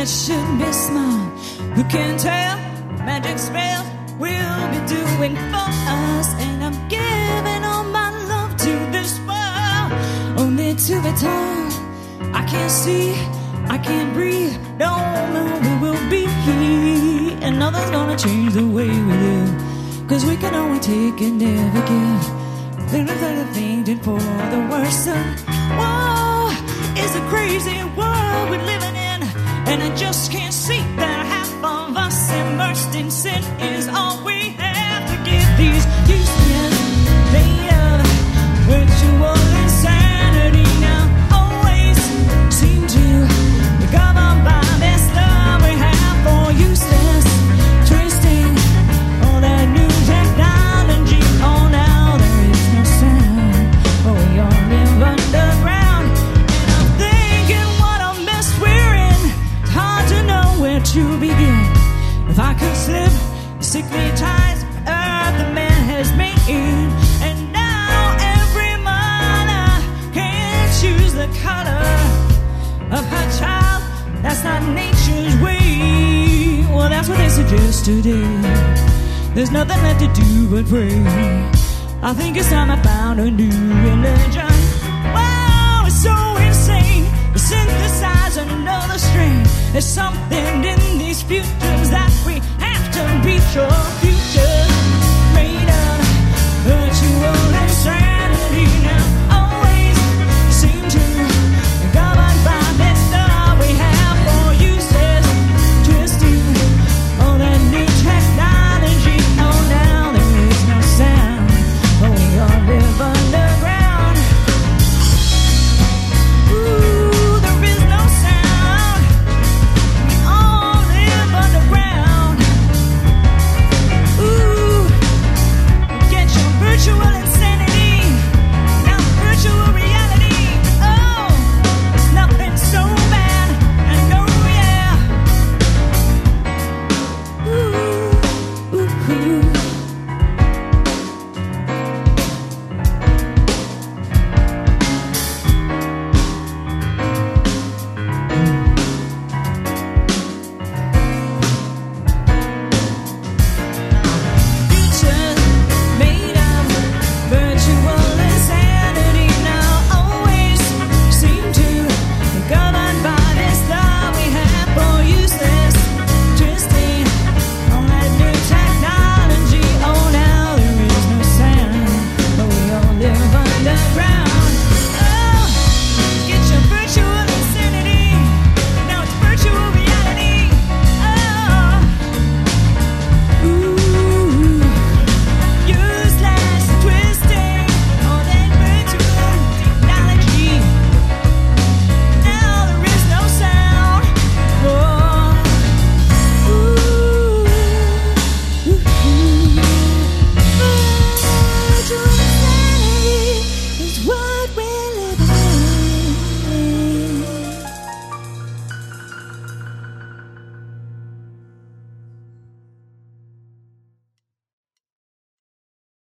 that should be smart. Who can tell? Magic spell will be doing for us. And I'm giving all my love to this world, only to be told I can't see, I can't breathe. Don't know where we'll be, and nothing's gonna change the way we live. 'Cause we can only take and never give. They're thinking for the worst. Whoa, it's a crazy world we're living in, and I just can't see that half of us immersed in sin is all we have to give. These useless, virtual insanity now always seem to govern by this love we have for useless, twisting all that new technology. Oh, now there is no sound, but we all live underground. And I'm thinking what a mess we're in. It's hard to know where to begin. If I could slip the sickly ties earth the man has made, and now every mother can choose the color of her child. That's not nature's way. Well, that's what they suggest today. There's nothing left to do but pray. I think it's time I found a new religion. Wow, it's so insane to synthesize another strain. There's something in these futures that we have to reach your future.